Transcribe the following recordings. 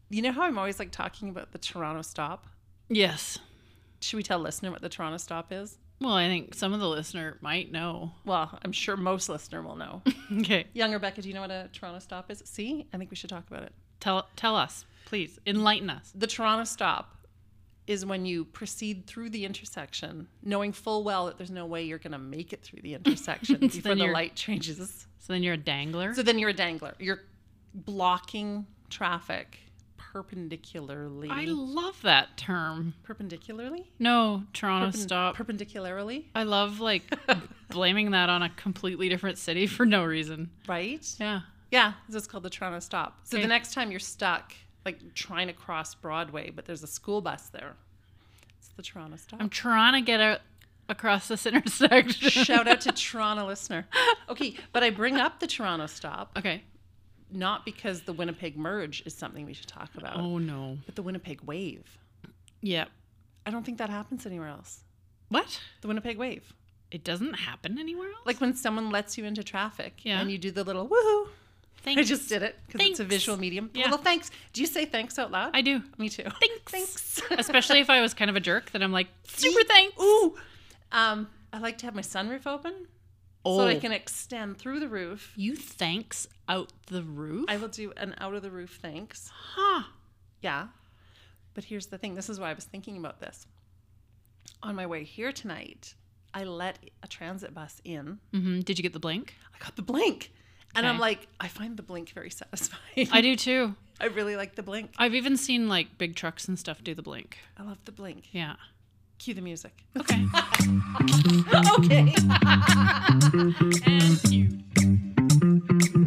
You know how I'm always like talking about the Toronto stop? Yes. Should we tell listener what the Toronto stop is? Well, I think some of the listener might know. Well, I'm sure most listener will know. Okay. Young Rebecca, do you know what a Toronto stop is? See? I think we should talk about it. Tell us, please. Enlighten us. The Toronto stop is when you proceed through the intersection, knowing full well that there's no way you're going to make it through the intersection before the light changes. So then you're a dangler? So then you're a dangler. You're blocking traffic perpendicularly. I love that term. Perpendicularly? No, Toronto stop. Perpendicularly? I love like blaming that on a completely different city for no reason. Right? Yeah. Yeah, this is called the Toronto stop. So Okay. the next time you're stuck, like trying to cross Broadway, but there's a school bus there, it's the Toronto stop. I'm trying to get across this intersection. Shout out to Toronto listener. Okay, but I bring up the Toronto stop Okay. not because the Winnipeg merge is something we should talk about, Oh no. but the Winnipeg wave. Yeah. I don't think that happens anywhere else. What? The Winnipeg wave. It doesn't happen anywhere else? Like when someone lets you into traffic Yeah. and you do the little woohoo. Thanks. I just did it because it's a Thanks. visual medium. Yeah. Little thanks. Do you say thanks out loud? I do. Me too. Thanks. Thanks. Especially if I was kind of a jerk, then I'm like, super thanks. Ooh. I like to have my sunroof open so that I Oh. can extend through the roof. You thanks out the roof? I will do an out of the roof thanks. Huh. Yeah. But here's the thing. This is why I was thinking about this. On my way here tonight, I let a transit bus in. Mm-hmm. Did you get the blink? I got the blink. And Okay. I'm like, I find the blink very satisfying. I do too. I really like the blink. I've even seen like big trucks and stuff do the blink. I love the blink. Yeah. Cue the music. Okay. Okay. And you.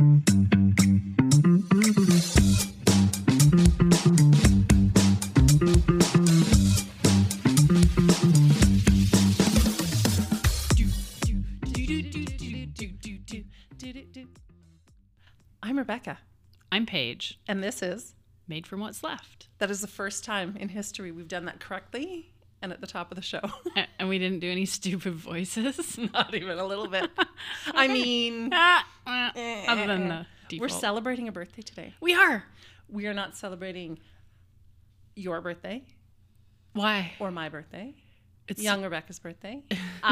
I'm Rebecca, I'm Paige. and this is Made from what's left. that is the first time in history we've done that correctly and at the top of the show. And we didn't do any stupid voices. Not even a little bit. I mean, Other than the default. we're celebrating a birthday today. We are. We are not celebrating your birthday Why? or my birthday, It's young Rebecca's birthday,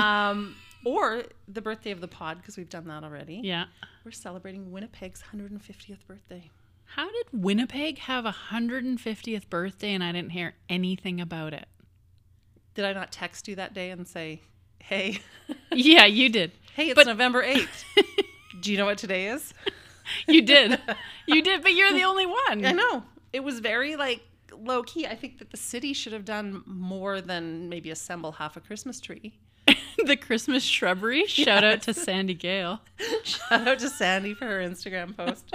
or the birthday of the pod, because we've done that already. Yeah. We're celebrating Winnipeg's 150th birthday. How did Winnipeg have a 150th birthday and I didn't hear anything about it? Did I not text you that day and say, hey, Yeah, you did. hey, it's But- November 8th. Do you know what today is? You did. You did, but you're the only one. I know. It was very like low key. I think that the city should have done more than maybe assemble half a Christmas tree. The Christmas shrubbery. Shout out to Sandy Gale. Shout out to Sandy for her Instagram post.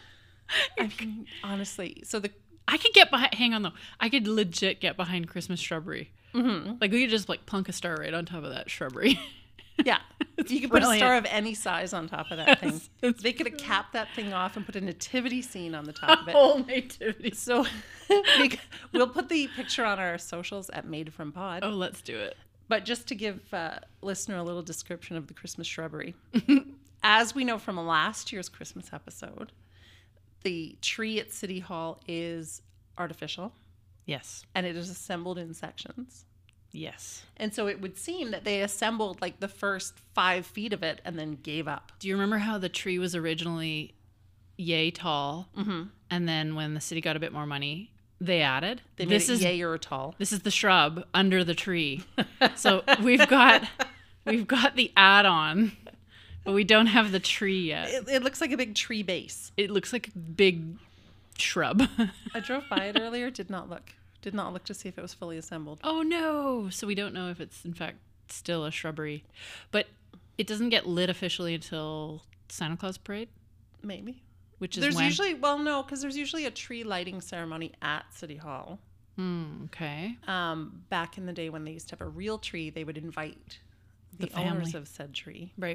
I mean, honestly, so I could get behind. Hang on though. I could legit get behind Christmas shrubbery. mm-hmm. Like we could just like plunk a star right on top of that shrubbery. Yeah, you could put a brilliant. star of any size on top of that thing. It's They could have capped that thing off and put a nativity scene on the top of it. whole nativity. So we'll put the picture on our socials at Made From Pod. Oh, let's do it. But just to give listener a little description of the Christmas shrubbery, as we know from last year's Christmas episode, the tree at City Hall is artificial Yes. and it is assembled in sections. Yes. And so it would seem that they assembled like the first 5 feet of it and then gave up. Do you remember how the tree was originally yay tall, and then when the city got a bit more money, they added? They made it yay or tall. This is the shrub under the tree. So we've got the add-on, but we don't have the tree yet. It looks like a big tree base. It looks like a big shrub. I drove by it earlier, did not look to see if it was fully assembled. Oh no! So we don't know if it's in fact still a shrubbery, but it doesn't get lit officially until Santa Claus Parade, Maybe. which is There's when. usually, well, no, because there's usually a tree lighting ceremony at City Hall. Okay. Back in the day when they used to have a real tree, they would invite the The owners family. of said tree. Right.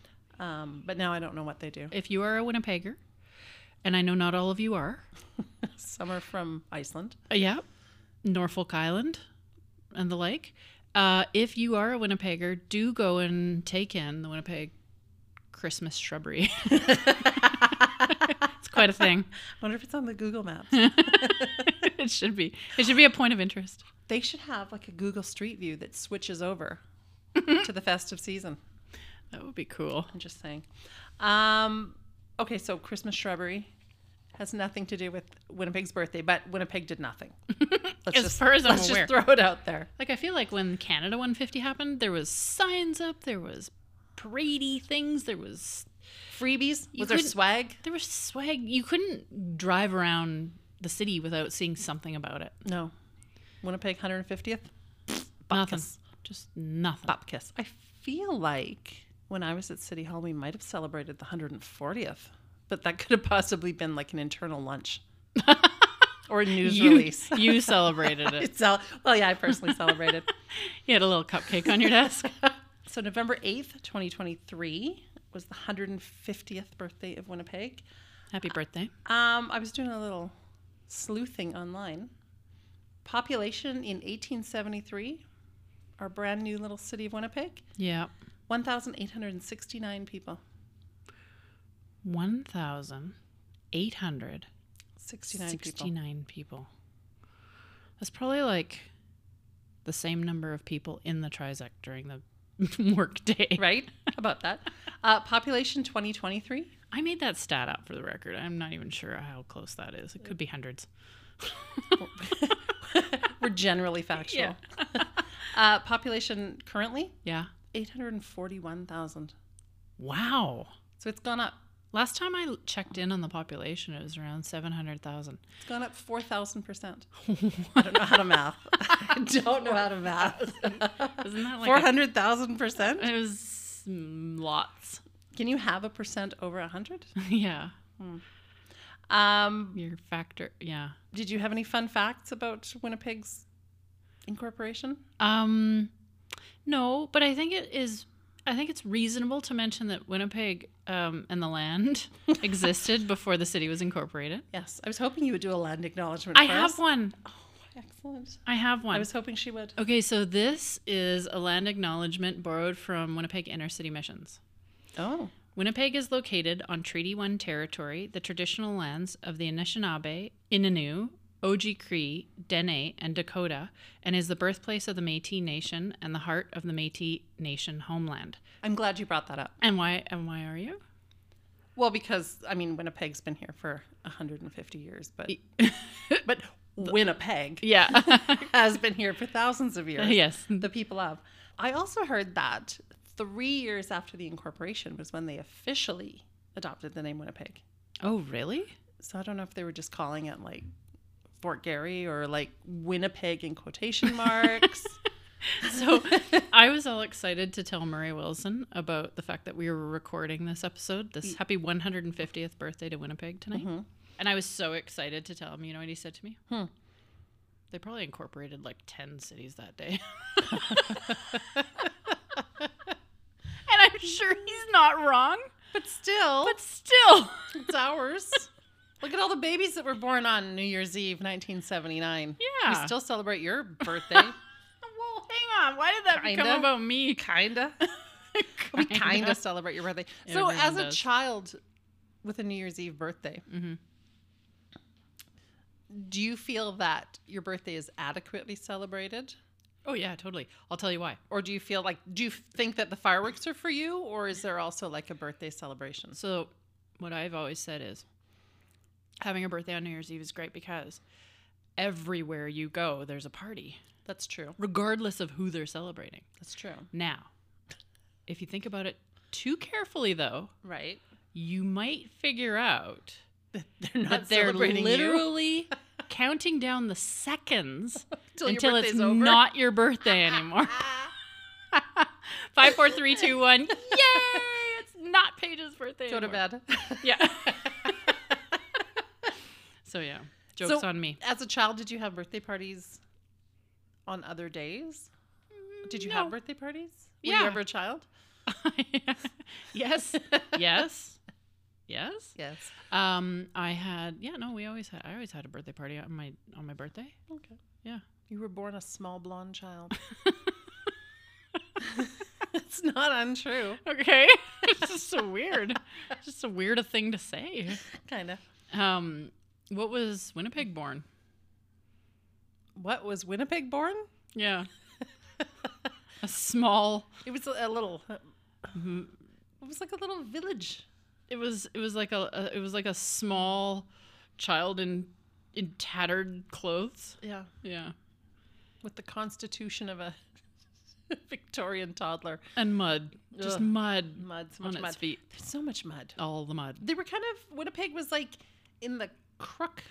But now I don't know what they do. If you are a Winnipegger, and I know not all of you are, Some are from Iceland. yeah, Norfolk Island and the like. If you are a Winnipegger, do go and take in the Winnipeg Christmas shrubbery. It's quite a thing. I wonder if it's on the Google Maps. It should be. It should be a point of interest. They should have like a Google Street View that switches over to the festive season. That would be cool. I'm just saying. Okay, so Christmas shrubbery has nothing to do with Winnipeg's birthday, but Winnipeg did nothing. As far as I'm let's aware. just throw it out there. Like, I feel like when Canada 150 happened, there was signs up, there was paradey things, there was Freebies? You Was there couldn't- swag? there was swag. You couldn't drive around the city without seeing something about it. No. Winnipeg 150th? Nothing. Bupkis. Just nothing. Bupkis. I feel like when I was at City Hall, we might have celebrated the 140th, but that could have possibly been like an internal lunch or a news release. You celebrated it. Well, yeah, I personally celebrated. You had a little cupcake on your desk. So November 8th, 2023 was the 150th birthday of Winnipeg. Happy birthday. I was doing a little sleuthing online. Population in 1873, our brand new little city of Winnipeg, Yeah. 1,869 people. 1,869 people. That's probably like the same number of people in the Trizac during the work day. Right? How about that? Population 2023. I made that stat up for the record. I'm not even sure how close that is. It could be hundreds. We're generally factual. Population currently, Yeah. 841,000. Wow. So it's gone up. Last time I checked in on the population, it was around 700,000. It's gone up 4,000%. I don't know how to math. I don't know how to math. Isn't that like 400,000%? it was lots. Can you have a percent over 100? Yeah. Um, Your factor. Yeah. did you have any fun facts about Winnipeg's incorporation? No, but I think it's reasonable to mention that Winnipeg and the land existed before the city was incorporated. Yes. I was hoping you would do a land acknowledgement I first. have one. Excellent. I have I one. was hoping she would. Okay, so this is a land acknowledgement borrowed from Winnipeg Inner City Missions. Oh. Winnipeg is located on Treaty 1 territory, the traditional lands of the Anishinaabe, Innu, Oji-Cree, Dene, and Dakota, and is the birthplace of the Métis Nation and the heart of the Métis Nation homeland. I'm glad you brought that up. And why are you? Well, because, I mean, Winnipeg's been here for 150 years, but Winnipeg Yeah. has been here for thousands of years. Yes. The people of. I also heard that 3 years after the incorporation was when they officially adopted the name Winnipeg. Oh, really? So I don't know if they were just calling it like Fort Garry or like Winnipeg in quotation marks. So I was all excited to tell Murray Wilson about the fact that we were recording this episode, this happy 150th birthday to Winnipeg tonight. Mm-hmm. And I was so excited to tell him. You know what he said to me? They probably incorporated like 10 cities that day. And I'm sure he's not wrong. But still, It's ours. Look at all the babies that were born on New Year's Eve, 1979. Yeah. We still celebrate your birthday. Well, hang on. Why did that become Kinda. about me? Kinda. We kind of celebrate your birthday. So Everyone as a does. child with a New Year's Eve birthday, do you feel that your birthday is adequately celebrated? Oh, yeah, totally. I'll tell you why. Or do you think that the fireworks are for you? Or is there also like a birthday celebration? So what I've always said is having a birthday on New Year's Eve is great because everywhere you go, there's a party, That's true. regardless of who they're celebrating. That's true. Now, if you think about it too carefully, though, Right. you might figure out They're not that they're celebrating you literally counting down the seconds Till your until it's birthday's over. not your birthday anymore. 5, 4, 3, 2, 1. Yay! It's not Paige's birthday Go to anymore. bed. Yeah. So yeah, jokes So, on me. As a child, did you have birthday parties on other days? Did you No. have birthday parties? Were Yeah. you ever a child? Yes. Yes. Yes. Yes. We always had. I always had a birthday party on my birthday. Okay. Yeah. You were born a small blonde child. It's not untrue. Okay. It's just so weird. It's just a weird thing to say. Kind of. What was Winnipeg born? What was Winnipeg born? Yeah. A small. It was a little. It was like a little village. It was like a small child in tattered clothes. Yeah. Yeah. With the constitution of a Victorian toddler. And mud. Just Ugh. mud. Mud. So on much its mud. feet. There's so much mud. All the mud. They were kind of, Winnipeg was like in the crook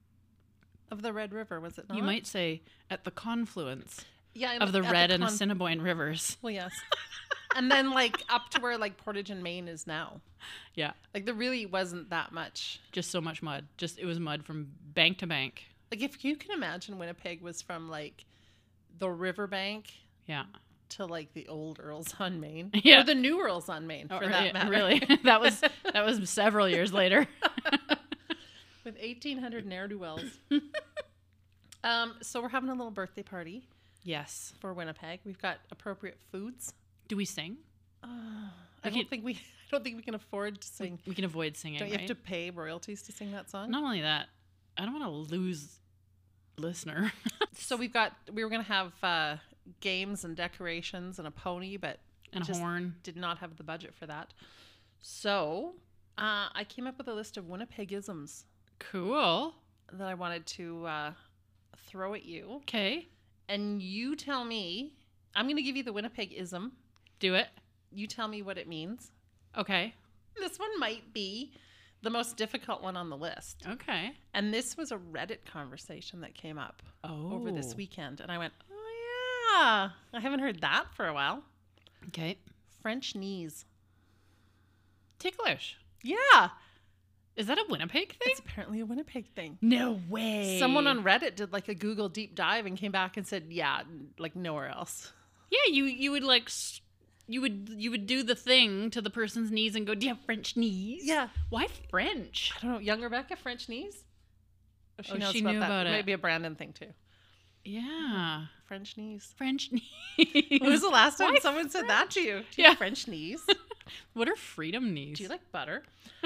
of the Red River, was it not? You might say at the confluence yeah, of the at Red and Assiniboine rivers. Well, yes. And then like up to where like Portage and Maine is now. Yeah. Like there really wasn't that much. Just so much mud. It was mud from bank to bank. Like if you can imagine Winnipeg was from like the riverbank Yeah. to like the old Earls on Maine. Yeah. Or the new Earls on Maine for that matter. Really? that was several years later. With 1,800 ne'er-do-wells. So we're having a little birthday party Yes. for Winnipeg. We've got appropriate foods. Do we sing? I don't think we can afford to sing. We can avoid singing, Don't you right? have to pay royalties to sing that song? Not only that, I don't want to lose listener. So we were going to have games and decorations and a pony, but And a just horn. did not have the budget for that. So I came up with a list of Winnipegisms Cool. that I wanted to throw at you. Okay. And you tell me, I'm going to give you the Winnipegism. Do it. You tell me what it means. Okay. This one might be the most difficult one on the list. Okay. And this was a Reddit conversation that came up over this weekend. And I went, oh, yeah, I haven't heard that for a while. Okay. French knees. Ticklish. Yeah. Is that a Winnipeg thing? It's apparently a Winnipeg thing. No way. Someone on Reddit did like a Google deep dive and came back and said, yeah, like nowhere else. Yeah, you would like you would do the thing to the person's knees and go, "Do you have French knees?" Yeah. Why French? I don't know. Young Rebecca, French knees? Oh, Oh, she knew about it. Maybe a Brandon thing too. Yeah. French knees. French knees. When was the last time Why someone said that to you? Do you Yeah. have French knees? What are freedom knees? Do you like butter?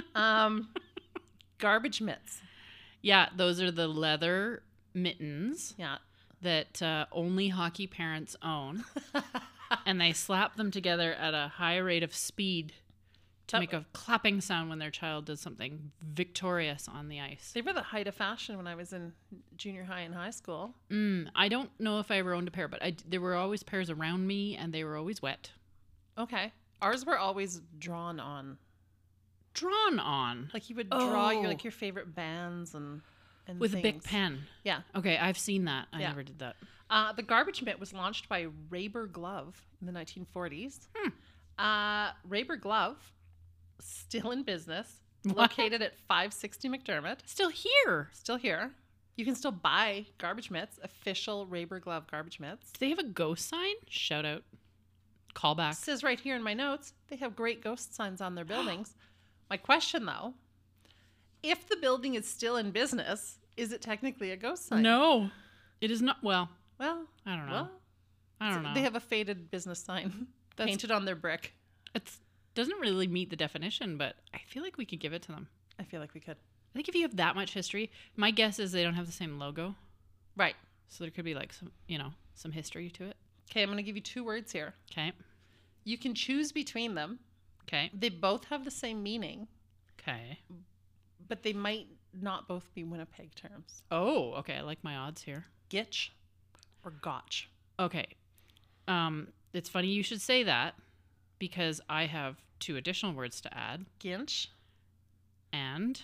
Garbage mitts. Yeah, those are the leather mittens Yeah. that only hockey parents own. And they slap them together at a high rate of speed to make a clapping sound when their child does something victorious on the ice. They were the height of fashion when I was in junior high and high school. I don't know if I ever owned a pair, but there were always pairs around me, and they were always wet. Okay. Ours were always drawn on. Drawn on. Like you would draw Oh. your favorite bands and With a big things. pen. Yeah. Okay, I've seen that. I Yeah. never did that. The garbage mitt was launched by Raber Glove in the 1940s. Raber Glove, still in business, What? located at 560 McDermott, Still here. still here. You can still buy garbage mitts, official Raber Glove garbage mitts. Do they have a ghost sign? Shout out. Call back. It says right here in my notes, they have great ghost signs on their buildings. My question though, if the building is still in business, is it technically a ghost sign? No, it is not. Well, Well, I don't know. well, I don't know. they have a faded business sign painted on their brick. It doesn't really meet the definition, but I feel like we could give it to them. I feel like we could. I think if you have that much history, my guess is they don't have the same logo, Right. so there could be like some history to it. Okay, I'm going to give you two words here. Okay. You can choose between them. Okay. They both have the same meaning, Okay. but they might not both be Winnipeg terms. Oh, okay. I like my odds here. Gitch or gotch. Okay. It's funny you should say that because I have two additional words to add. Ginch. And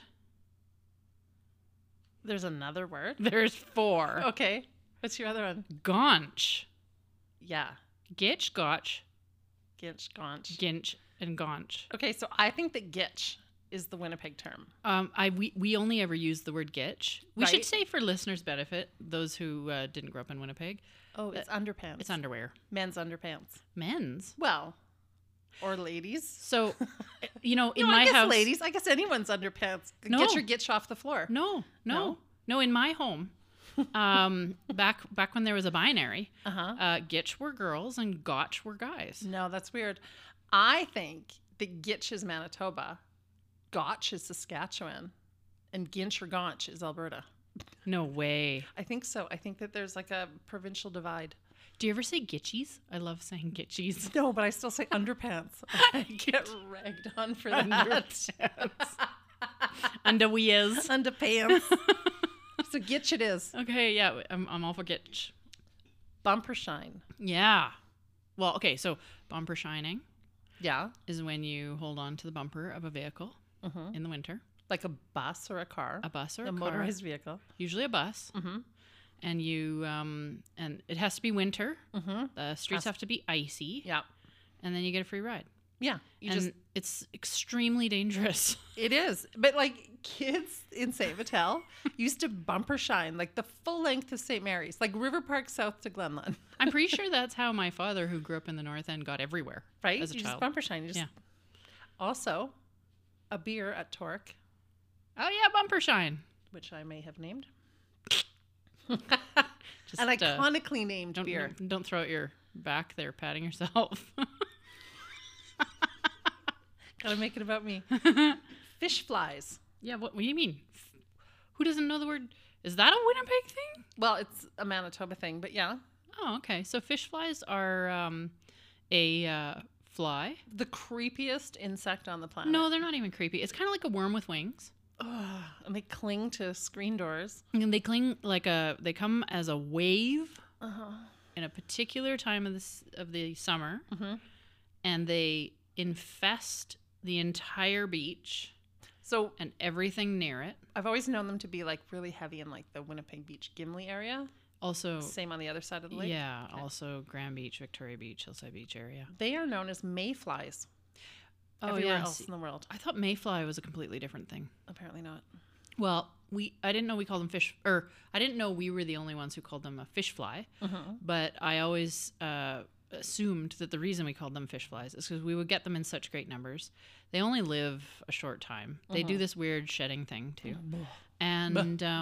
There's another word. there's four. Okay. What's your other one? Gaunch. Yeah. Gitch, gotch, Ginch, gonch. ginch, and gaunch. Okay, so I think that gitch is the Winnipeg term. We only ever use the word gitch. We should Right. say for listeners' benefit, those who didn't grow up in Winnipeg, Oh, it's underpants. it's underwear. Men's underpants. Men's. Well, or ladies. So, in No, my I guess house, ladies. I guess anyone's underpants. No. Get your gitch off the floor. No. In my home, back when there was a binary, gitch were girls and gotch were guys. No, that's weird. I think that gitch is Manitoba, gotch is Saskatchewan, and ginch or gaunch is Alberta. No way. I think so. I think that there's like a provincial divide. Do you ever say gitchies? I love saying gitchies. No, but I still say underpants. I get ragged on for that. Underwears. Underpants. So gitch it is. Okay, yeah, I'm all for gitch. Bumper shine. Yeah. Well, okay, so bumper shining Yeah. is when you hold on to the bumper of a vehicle in the winter. Like a bus or a car. A bus or a car. motorized vehicle. Usually a bus. Mm-hmm. And you, and it has to be winter. Mm-hmm. The streets have to be icy. Yeah. And then you get a free ride. Yeah. It's extremely dangerous. It is. But like kids in St. Vital used to bumper shine like the full length of St. Mary's, like River Park south to Glenlawn. I'm pretty sure that's how my father, who grew up in the North End, got everywhere. Right? As a You child. just bumper shine. You just... Yeah. Also, a beer at Torque, Oh yeah, bumper shine. which I may have named. Just, An iconically named beer. Don't throw out your back there, patting yourself. Gotta make it about me. Fish flies. Yeah, what do you mean? Who doesn't know the word? Is that a Winnipeg thing? Well, it's a Manitoba thing, but yeah. Oh, okay. So fish flies are a fly. The creepiest insect on the planet. No, they're not even creepy. It's kind of like a worm with wings. Ugh, and they cling to screen doors. And they cling they come as a wave in a particular time of the summer. Mm-hmm. And they infest the entire beach. So And everything near it. I've always known them to be like really heavy in like the Winnipeg Beach, Gimli area. Also, Same on the other side of the lake. yeah, also Grand Beach, Victoria Beach, Hillside Beach area. They are known as mayflies. Oh, Everywhere yeah. else in the world. I thought mayfly was a completely different thing. Apparently not. Well, I didn't know we called them fish, or I didn't know we were the only ones who called them a fish fly. Mm-hmm. But I always assumed that the reason we called them fish flies is because we would get them in such great numbers. They only live a short time. They do this weird shedding thing too, and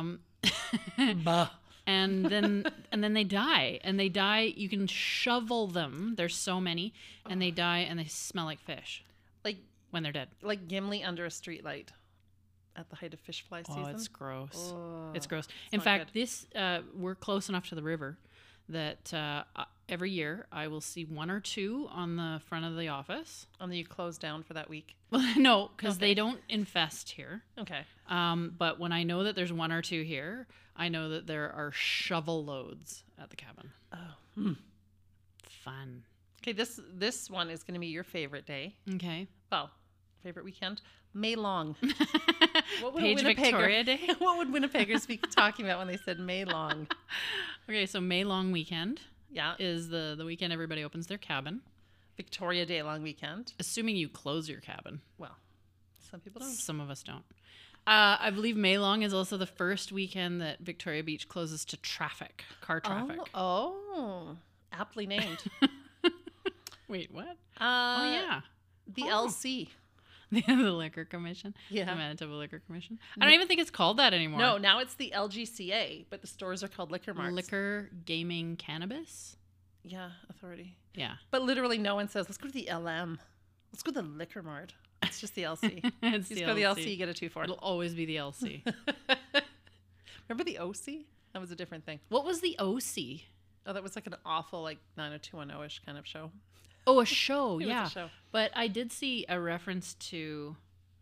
and then they die. And they die. You can shovel them. There's so many, and they die, and they smell like fish Like when they're dead. like Gimli under a street light at the height of fish fly season. Oh, it's gross. Oh, It's gross. In not fact, good. this we're close enough to the river that every year I will see one or two on the front of the office. And then you close down for that week. Well, no, because Okay. they don't infest here. Okay. But when I know that there's one or two here, I know that there are shovel loads at the cabin. Oh. Fun. Okay, this one is going to be your favorite day. Okay. Well, favorite weekend. May long. What would Paige Victoria Day? What would Winnipeggers be talking about when they said May long? Okay, so May long weekend Yeah. is the weekend everybody opens their cabin. Victoria Day long weekend. Assuming you close your cabin. Well, some people don't. Some of us don't. I believe May long is also the first weekend that Victoria Beach closes to traffic, car traffic. Oh, aptly named. Wait, what? Oh Yeah. The LC. The Liquor Commission. Yeah. The Manitoba Liquor Commission. I don't even think it's called that anymore. No, now it's the LGCA, but the stores are called Liquor Marts. Liquor, Gaming, Cannabis. Yeah, authority. Yeah. But literally no one says, let's go to the LM. Let's go to the Liquor Mart. It's just the LC. It's You the just go to the LC. LC, you get a 2 for it. It'll always be the LC. Remember the OC? That was a different thing. What was the OC? Oh, that was like an awful, like 90210-ish kind of show. Oh, a show. It was Yeah. a show. But I did see a reference to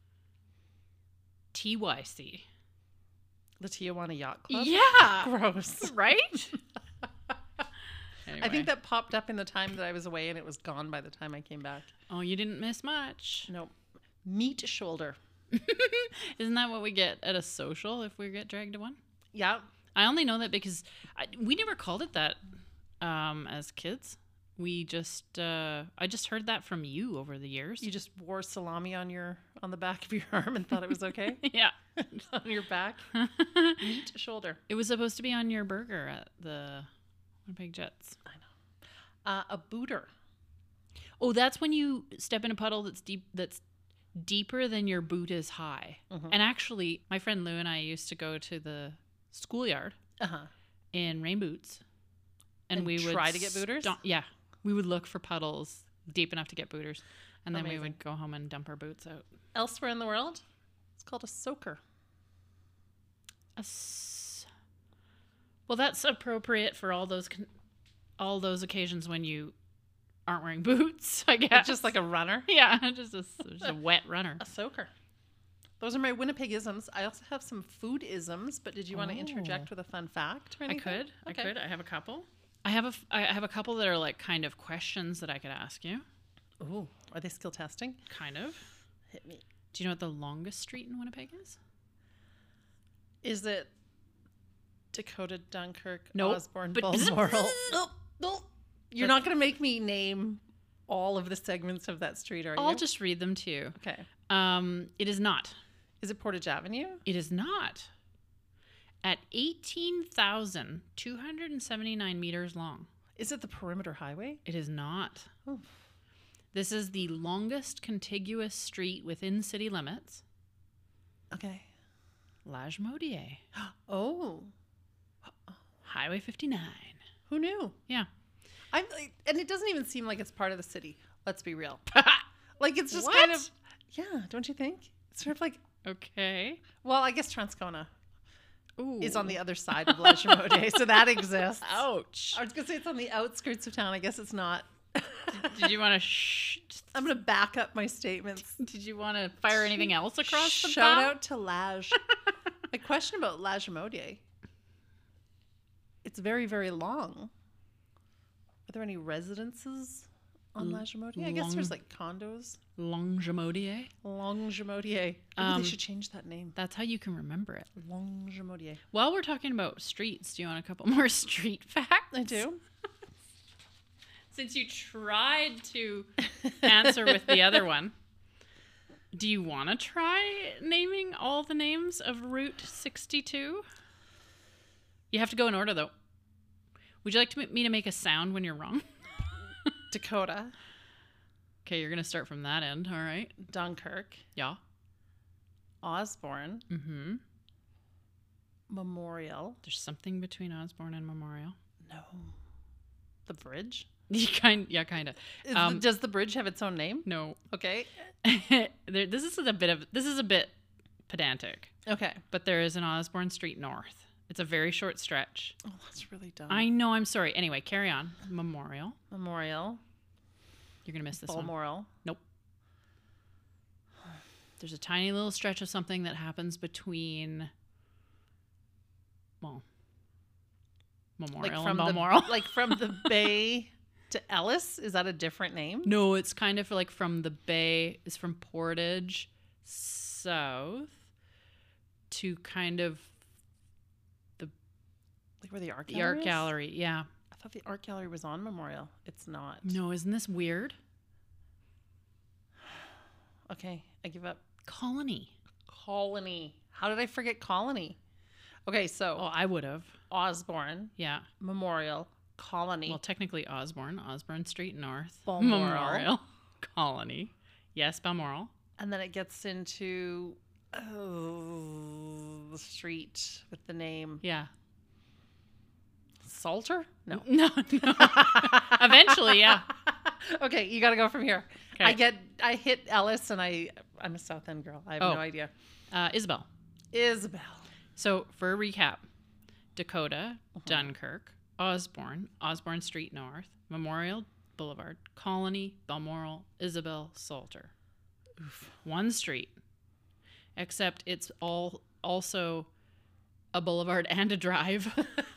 TYC. The Tijuana Yacht Club? Yeah. Gross. Right? I think that popped up in the time that I was away and it was gone by the time I came back. Oh, you didn't miss much. No. Meat shoulder. Isn't that what we get at a social if we get dragged to one? Yeah. I only know that because we never called it that as kids. We just I just heard that from you over the years. You just wore salami on the back of your arm and thought it was okay? Yeah. On your back. Meat shoulder. It was supposed to be on your burger at the Winnipeg Jets. I know. A booter. Oh, that's when you step in a puddle that's deeper than your boot is high. Mm-hmm. And actually, my friend Lou and I used to go to the schoolyard Uh-huh. in rain boots. And we would try to get booters? Yeah. We would look for puddles deep enough to get booters. And then Amazing. we would go home and dump our boots out. Elsewhere in the world, it's called a soaker. A soaker. Well, that's appropriate for all those occasions when you aren't wearing boots, I guess. It's just like a runner. Yeah, just a wet runner. A soaker. Those are my Winnipeg-isms. I also have some food-isms, but did you want to interject with a fun fact or anything? I could. I have a couple. I have a couple that are like kind of questions that I could ask you. Ooh, are they skill testing? Kind of. Hit me. Do you know what the longest street in Winnipeg is? Is it Dakota, Dunkirk, Nope. Osborne, But- Balmoral? Nope. You're not going to make me name all of the segments of that street, are you? I'll just read them to you. Okay. It is not. Is it Portage Avenue? It is not. At 18,279 meters long. Is it the Perimeter Highway? It is not. Oh. This is the longest contiguous street within city limits. Okay. Lagimodiere. Oh. Highway 59. Who knew? Yeah. And it doesn't even seem like it's part of the city. Let's be real. Like it's just What? kind of, yeah, don't you think? It's sort of like, Okay. well, I guess Transcona Ooh. is on the other side of Lagimodiere, so that exists. Ouch. I was going to say it's on the outskirts of town. I guess it's not. Did you want to I'm going to back up my statements. Did you want to fire anything else across the Shout bow? out to Lage. A question about Lagimodiere. It's very, very long. Are there any residences on Lagimodiere? I guess there's like condos. Lagimodiere. Lagimodiere. Maybe they should change that name. That's how you can remember it. Lagimodiere. While we're talking about streets, do you want a couple more street facts? I do. Since you tried to answer with the other one, do you want to try naming all the names of Route 62? You have to go in order, though. Would you like me to make a sound when you're wrong? Dakota. Okay, you're going to start from that end, all right? Dunkirk. Yeah. Osborne. Mm-hmm. Memorial. There's something between Osborne and Memorial. No. The bridge? Kind of. Does the bridge have its own name? No. Okay. This is a bit pedantic, Okay. but there is an Osborne Street North. It's a very short stretch. Oh, that's really dumb. I know, I'm sorry. Anyway, carry on. Memorial. Memorial. You're going to miss this one. Balmoral. Nope. There's a tiny little stretch of something that happens between, well, Memorial and Balmoral. Like from the bay to Ellis? Is that a different name? No, it's kind of like from the bay. It's from Portage south to kind of Like where the art the gallery art is? gallery. Yeah. I thought the art gallery was on Memorial. It's not. No, isn't this weird? Okay, I give up. Colony. Colony. How did I forget Colony? Okay, so Oh, I would have. Osborne, Yeah. Memorial, Colony. Well, technically Osborne Street North. Balmoral. Memorial. Colony. Yes, Balmoral. And then it gets into the street with the name Yeah. Salter? No. No. Eventually, yeah. Okay, you got to go from here. Okay. I hit Ellis and I'm a South End girl. I have no idea. Isabel. Isabel. So for a recap, Dakota, Dunkirk, Osborne Street North, Memorial Boulevard, Colony, Balmoral, Isabel, Salter. Oof. One street. Except it's all also a boulevard and a drive.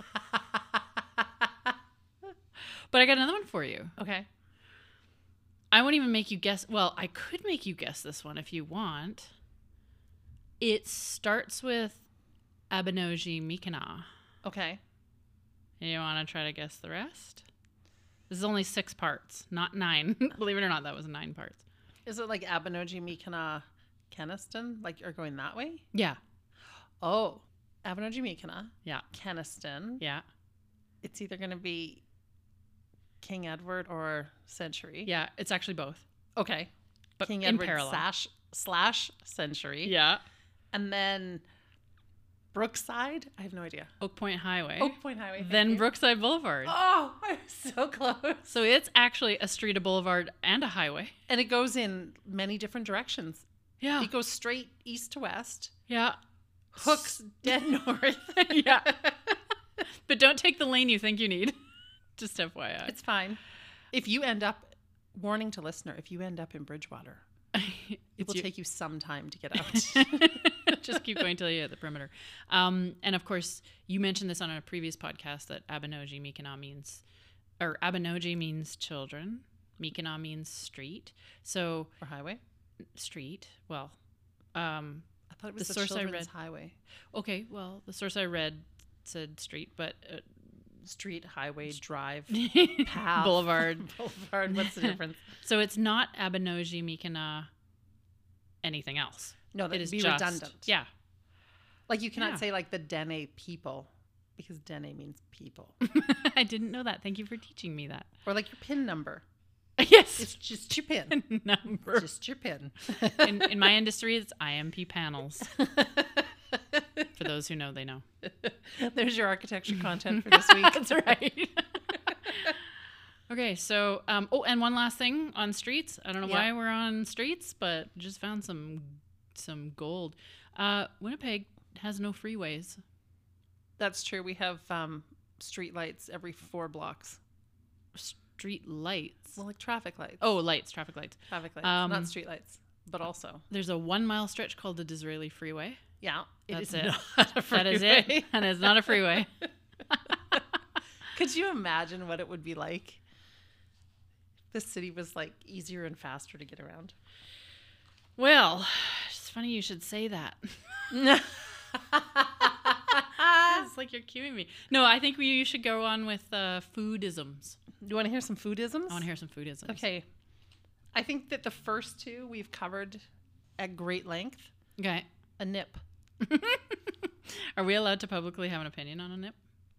But I got another one for you. Okay. I won't even make you guess. Well, I could make you guess this one if you want. It starts with Abinogi Mikana. Okay. You want to try to guess the rest? This is only 6 parts, not 9. Believe it or not, that was 9 parts. Is it like Abinogi Mikana Keniston? Like you're going that way? Yeah. Oh. Abinogi Mikana. Yeah. Keniston. Yeah. It's either going to be King Edward or Century. Yeah. It's actually both. Okay. But King in Edward parallel. slash Century. Yeah. And then Brookside. I have no idea. Oak Point Highway. Oak Point Highway. thank Then you. Brookside Boulevard. Oh, I'm so close. So it's actually a street, a boulevard, and a highway. And it goes in many different directions. Yeah. It goes straight east to west, Yeah. hooks dead north. Yeah. But don't take the lane you think you need. Just FYI. It's fine. If you end up, warning to listener, if you end up in Bridgewater, it will take you some time to get out. Just keep going till you hit the perimeter. And of course, you mentioned this on a previous podcast that Abinogi Mi'kmaq means, or Abinogi means children. Mi'kmaq means street. So Or highway? street. Well, I thought it was The the source I children's read- highway. okay. Well, the source I read said street, but Street, highway, drive, path. boulevard. Boulevard. What's the difference? So it's not Abinogi Mi'kmaq anything else. No, that It would is be just, redundant. Yeah. Like you cannot Yeah. say like the Dene people because Dene means people. I didn't know that. Thank you for teaching me that. Or like your PIN number. Yes. It's just your PIN. Number. Just your PIN. In my industry, it's IMP panels. For those who know, they know. There's your architecture content for this week. That's right. Okay, so and one last thing on streets. I don't know why we're on streets, but just found some gold. Winnipeg has no freeways. That's true. We have street lights every 4 blocks. Street lights. Well, like traffic lights. Oh, lights, traffic lights. Traffic lights, not street lights, but also. There's a 1 mile stretch called the Disraeli Freeway. Yeah, That's is it. not a That is freeway. it, and it's not a freeway. Could you imagine what it would be like if the city was like easier and faster to get around? Well, it's funny you should say that. It's like you're cueing me. No, I think you should go on with foodisms. Do you want to hear some foodisms? I want to hear some foodisms. Okay. I think that the first 2 we've covered at great length. Okay. A nip. Are we allowed to publicly have an opinion on a nip?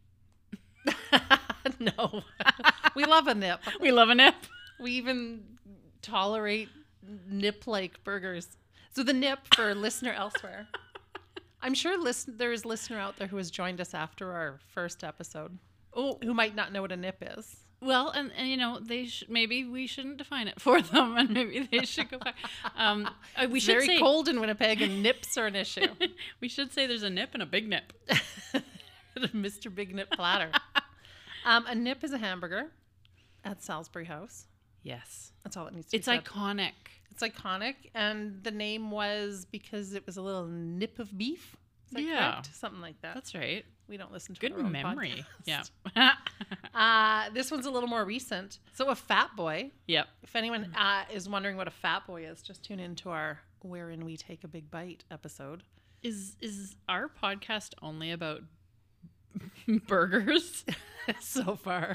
No. We love a nip. We love a nip. We even tolerate nip-like burgers. So the nip for listener elsewhere. I'm sure there's a listener out there who has joined us after our first episode Oh, who might not know what a nip is. well, and you know, maybe we shouldn't define it for them, and maybe they should go back. We It's should very say cold in Winnipeg and nips are an issue. we should say there's a nip and a big nip. The Mr. Big Nip platter. A nip is a hamburger at Salisbury House. Yes, That's all it needs to it's be said. iconic. It's iconic, and the name was because it was a little nip of beef. Is that Yeah. correct? Something like that. That's right. We don't listen to Good our own memory. podcast. Yeah. This one's a little more recent. So a fat boy. Yep. If anyone is wondering what a fat boy is, just tune into our Wherein We Take a Big Bite episode. Is our podcast only about burgers? So far.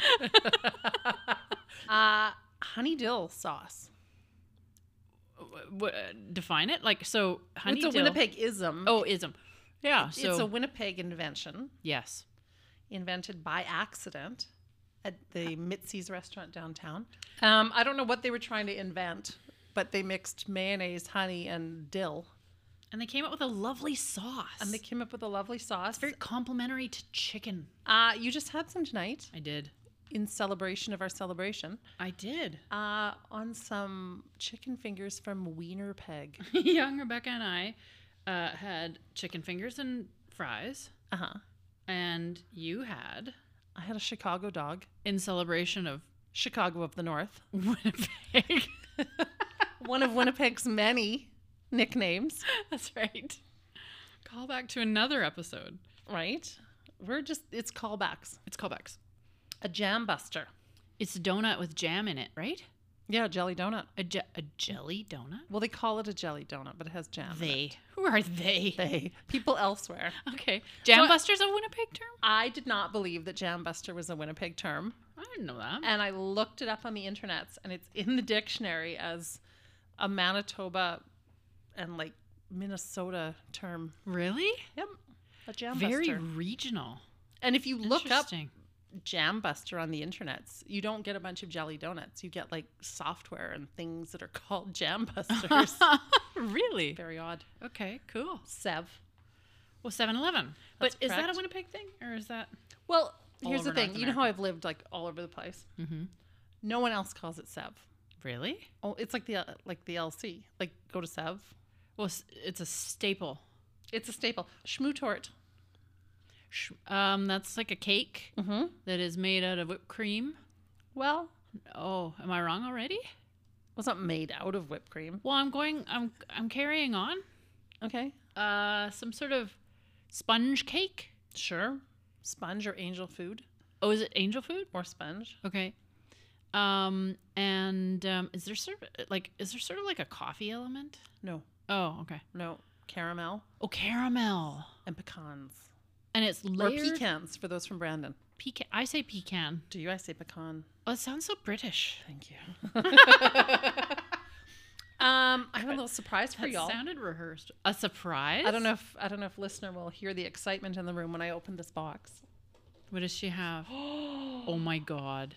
Honey dill sauce. What, define it? Like, so honey It's a dill. Winnipeg-ism. Oh, ism. Yeah. So It's a Winnipeg invention, yes. invented by accident at the Mitzi's restaurant downtown. I don't know what they were trying to invent, but they mixed mayonnaise, honey, and dill. And they came up with a lovely sauce. And they came up with a lovely sauce. very complimentary to chicken. You just had some tonight I did. in celebration of our celebration I did. on some chicken fingers from Wiener Peg. Young Rebecca and I had chicken fingers and fries, Uh-huh. and you had, I had a Chicago dog. in celebration of Chicago of the North. Winnipeg. One of Winnipeg's many nicknames, That's right. Call back to another episode. right? It's callbacks. It's callbacks. A jam buster. It's a donut with jam in it, right? Yeah, jelly donut. A jelly donut? Well, they call it a jelly donut, but it has jam. in They. it. Who are they? They. People elsewhere. Okay. Jam So- Buster's a Winnipeg term? I did not believe that jam buster was a Winnipeg term. I didn't know that. And I looked it up on the internets, and it's in the dictionary as a Manitoba and like Minnesota term. Really? Yep. A jam Very buster. regional. And if you look up Interesting. jam buster on the internets, you don't get a bunch of jelly donuts. You get like software and things that are called jam busters. Really? Very odd. Okay, cool. Sev. Well, 7-Eleven. But That's is that a correct. Winnipeg thing? Or is that... Well, All here's the over thing. North You know how I've lived like all over the place. Mm-hmm. No one else calls it Sev. Really? Oh, it's like the LC. Like go to Sev. Well, it's a staple. It's a staple. Schmootort. That's like a cake that is made out of whipped cream. Well, Oh, am I wrong already? it's not made out of whipped cream. Well, I'm carrying on. Okay. Some sort of sponge cake. Sure. Sponge or angel food Oh, is it angel food? or sponge? Okay. Is there sort of like a coffee element? No. Oh, okay. No. Caramel Oh, caramel. and pecans. And it's Or layered. pecans for those from Brandon. Pecan. I say pecan. Do you? I say pecan. Oh, it sounds so British. Thank you. I have a little surprise for That y'all. sounded rehearsed. A surprise? I don't know if listener will hear the excitement in the room when I open this box. What does she have? Oh my God.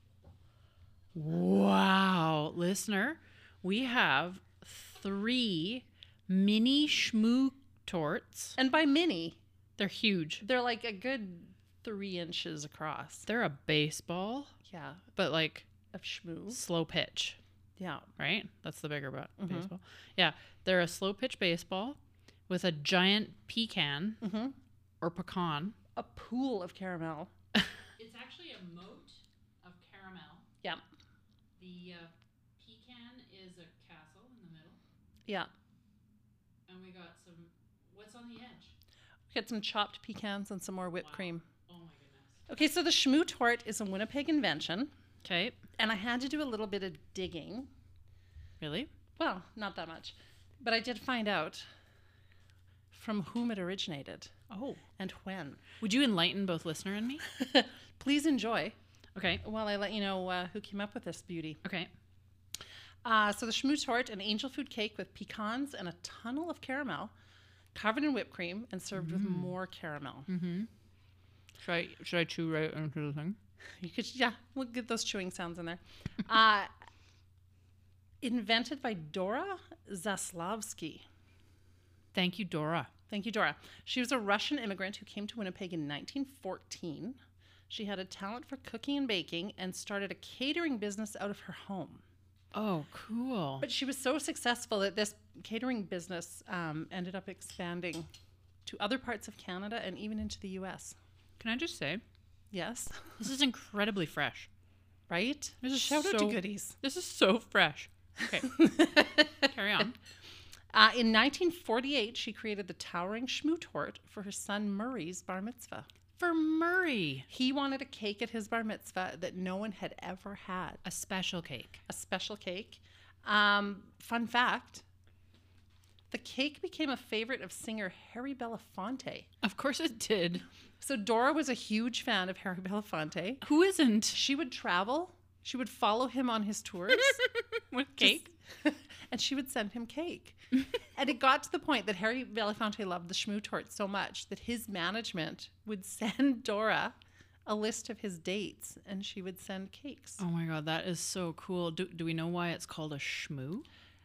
Wow. Listener, we have 3 mini schmoo torts. And by mini, They're huge. they're like a good 3 inches across. They're a baseball, Yeah, but like of schmoo. slow pitch, Yeah. right? That's the bigger baseball. Yeah. They're a slow pitch baseball with a giant pecan or pecan. A pool of caramel. It's actually a moat of caramel. Yeah. The pecan is a castle in the middle. Yeah. And we got some. What's on the edge? We got some chopped pecans and some more whipped cream. Oh my goodness. Okay, so the schmoo tort is a Winnipeg invention, Okay. and I had to do a little bit of digging. Really? Well, not that much, but I did find out from whom it originated Oh. and when. Would you enlighten both listener and me? Please enjoy Okay. while I let you know who came up with this beauty. Okay. So the schmoo tort, an angel food cake with pecans and a tunnel of caramel, covered in whipped cream and served with more caramel. Should I chew right into the thing? You could, yeah, we'll get those chewing sounds in there. Invented by Dora Zaslavsky. Thank you, Dora. Thank you, Dora. She was a Russian immigrant who came to Winnipeg in 1914. She had a talent for cooking and baking and started a catering business out of her home. Oh, cool. But she was so successful that this catering business ended up expanding to other parts of Canada and even into the U.S. Can I just say, Yes, this is incredibly fresh. right? This is Shout out to so- Goodies. This is so fresh. Okay. Carry on. In 1948, she created the towering schmoo tort for her son Murray's bar mitzvah. For Murray, He wanted a cake at his bar mitzvah that no one had ever had. a special cake. A special cake. Fun fact, the cake became a favorite of singer Harry Belafonte. Of course it did. So Dora was a huge fan of Harry Belafonte. Who isn't? She would travel. She would follow him on his tours. With cake? And she would send him cake. And it got to the point that Harry Belafonte loved the schmoo tort so much that his management would send Dora a list of his dates and she would send cakes. Oh my God, that is so cool. Do we know why it's called a schmoo?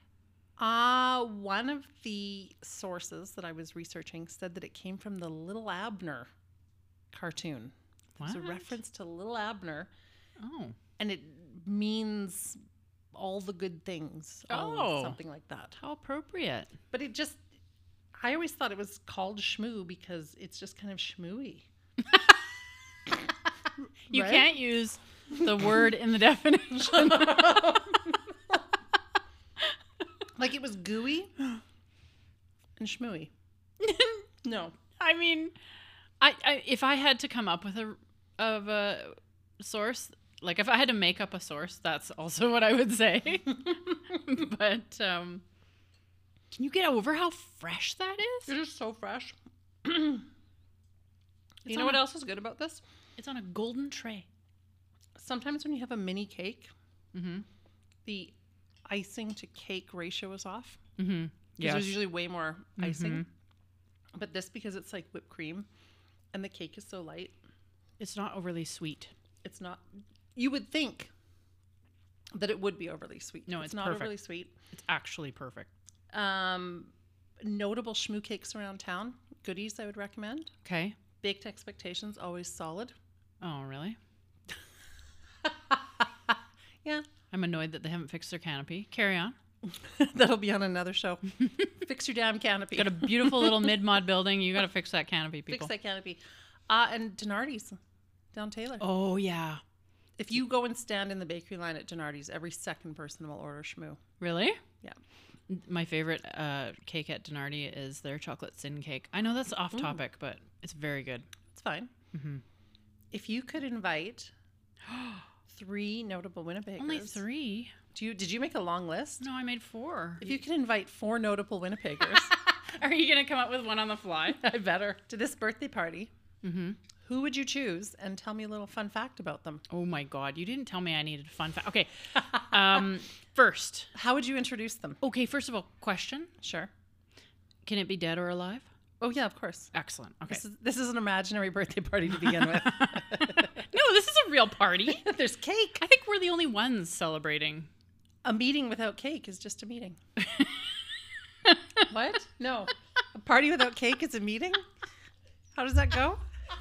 One of the sources that I was researching said that it came from the Little Abner cartoon. It's a What? reference to Little Abner, Oh. and it means all the good things. Oh. Something like that. How appropriate. But it just, I always thought it was called schmoo because it's just kind of schmooey. You Right? can't use the word in the definition. Like it was gooey and schmooey. No. I mean, I if I had to come up with a source, like if I had to make up a source, that's also what I would say. But can you get over how fresh that is? It is so fresh. You know what else is good about this? It's on a golden tray. Sometimes when you have a mini cake, Mm-hmm. the icing to cake ratio is off. Mm-hmm. Because there's usually way more icing. But this, because it's like whipped cream and the cake is so light, It's not overly sweet. it's not. You would think that it would be overly sweet. No, it's not perfect. overly sweet. It's actually perfect. Notable schmoo cakes around town. Goodies I would recommend. Okay. Baked Expectations, always solid. Oh, really? Yeah, I'm annoyed that they haven't fixed their canopy. Carry on. that'll be on another show. Fix your damn canopy. Got a beautiful little mid-mod building. You got to fix that canopy, people. Fix that canopy. And Denardi's down Taylor. Oh, yeah. If you go and stand in the bakery line at Denardi's, every second person will order shmoo. Really? Yeah. My favorite cake at Denardi is their chocolate sin cake. I know that's off topic, but it's very good. It's fine. Mm-hmm. If you could invite 3 notable Winnipeggers. Only 3? Did you make a long list? No, I made 4. If you could invite 4 notable Winnipeggers, Are you going to come up with one on the fly? I better, to this birthday party, Mm-hmm. who would you choose? And tell me a little fun fact about them. Oh, my God. You didn't tell me I needed fun fact. Okay. First. How would you introduce them? Okay, first of all, question. Sure. Can it be dead or alive? Oh, yeah, of course. Excellent. Okay. This is an imaginary birthday party to begin with. No, this is a real party. There's cake. I think we're the only ones celebrating. A meeting without cake is just a meeting. What? No. A party without cake is a meeting? How does that go?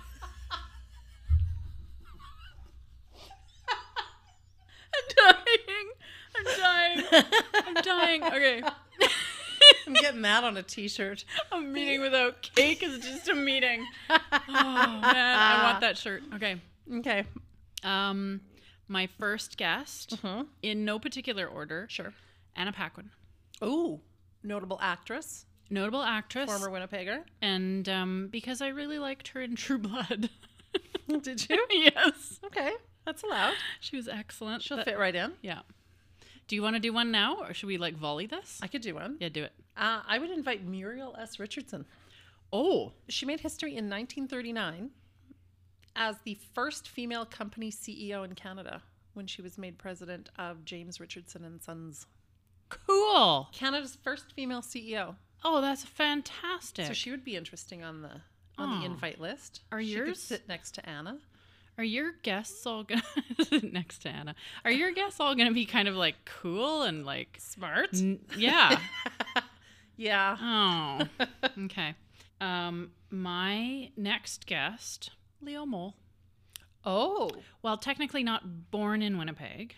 I'm dying. Okay. I'm getting that on a t-shirt. A meeting without cake is just a meeting. Oh, man. I want that shirt. Okay. Okay. My first guest, in no particular order, Sure. Anna Paquin. Ooh, notable actress, Notable actress. former Winnipegger. And because I really liked her in True Blood. Did you? Yes. Okay, that's allowed. She was excellent. She'll fit right in. Yeah. Do you want to do one now, or should we like volley this? I could do one. Yeah, do it. I would invite Muriel S. Richardson. Oh. She made history in 1939 as the first female company CEO in Canada when she was made president of James Richardson and Sons. Cool. Canada's first female CEO. Oh, that's fantastic. So she would be interesting on the invite list. Are she could yours- sit next to Anna? Are your guests all gonna next to Anna? Are your guests all gonna be kind of like cool and like Smart. Yeah. Yeah. Oh. Okay. My next guest, Leo Mole. Oh. Well, technically not born in Winnipeg.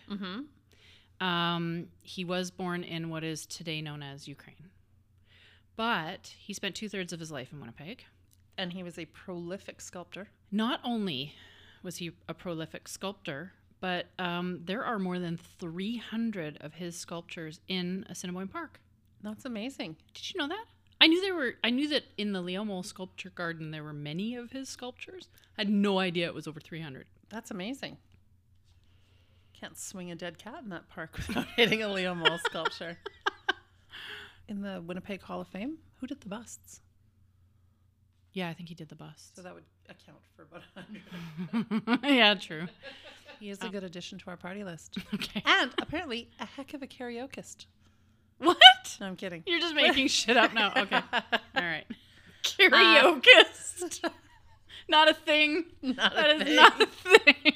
He was born in what is today known as Ukraine. But he spent 2/3 of his life in Winnipeg. And he was a prolific sculptor. Not only was he a prolific sculptor, but there are more than 300 of his sculptures in Assiniboine Park. That's amazing. Did you know that? I knew that in the Leo Mole Sculpture Garden there were many of his sculptures. I had no idea it was over 300. That's amazing. Can't swing a dead cat in that park without hitting a Leo Mole sculpture. In the Winnipeg Hall of Fame, who did the busts? Yeah, I think he did the bust. So that would account for about 100. Yeah, true. He is a good addition to our party list. Okay. And apparently a heck of a karaokeist. What? No, I'm kidding. You're just making shit up now. Okay. All right. Karaokeist. Not a thing. That is not a thing.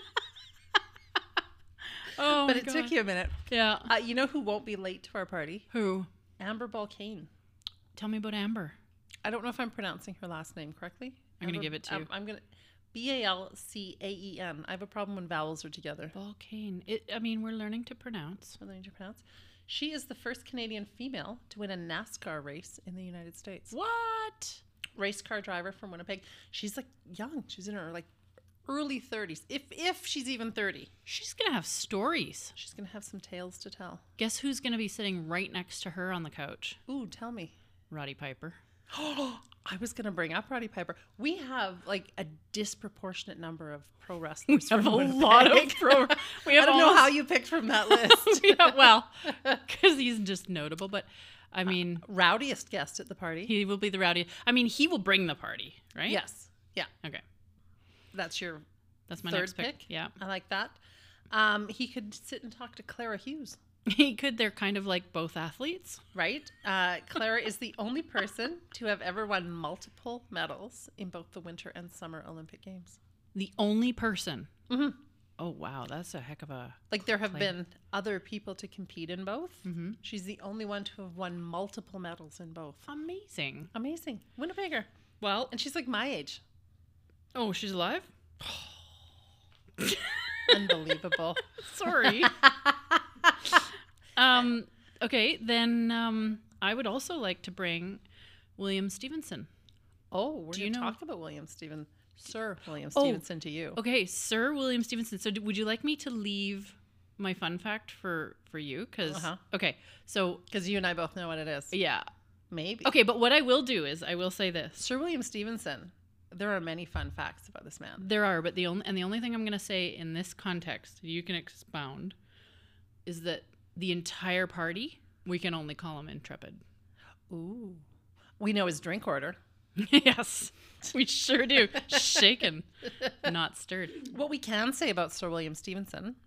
Oh, But my it God. took you a minute. Yeah. You know who won't be late to our party? Who? Amber Balcaine. Tell me about Amber. I don't know if I'm pronouncing her last name correctly. I'm gonna give it to you. I'm going to... Balcaen. I have a problem when vowels are together. Balcaine. We're learning to pronounce. I'm learning to pronounce. She is the first Canadian female to win a NASCAR race in the United States. What? Race car driver from Winnipeg. She's like young. She's in her like early 30s. If she's even 30. She's going to have stories. She's going to have some tales to tell. Guess who's going to be sitting right next to her on the couch? Ooh, tell me. Roddy Piper. I was going to bring up Roddy Piper. We have like a disproportionate number of pro wrestlers. We have from a Winnipeg. lot of pro. We have I don't know how you picked from that list. Yeah, well, because he's just notable. But I mean, Rowdiest guest at the party. he will be the rowdy. I mean, he will bring the party, right? Yes. Yeah. Okay. That's your That's my third next pick. pick. Yeah. I like that. He could sit and talk to Clara Hughes. He could. They're kind of like both athletes. Right? Clara is the only person to have ever won multiple medals in both the Winter and Summer Olympic Games. The only person. Mm-hmm. Oh, wow. That's a heck of a... Like there have been other people to compete in both. Mm-hmm. She's the only one to have won multiple medals in both. Amazing. Amazing. Winnipegger. Well, And she's like my age. oh, she's alive? Unbelievable. Sorry. Okay, then I would also like to bring William Stevenson. Oh, we're Do you going to know- talk about William Sir William Oh. Stevenson to you. Okay, Sir William Stevenson. So would you like me to leave my fun fact for you? Because okay, so Because you and I both know what it is. yeah, Maybe. okay. But what I will do is I will say this. Sir William Stevenson. There are many fun facts about this man. There are, but the only thing I'm going to say in this context, you can expound, is that the entire party we can only call him intrepid. Ooh. We know his drink order. Yes, we sure do. Shaken, not stirred. What we can say about Sir William Stevenson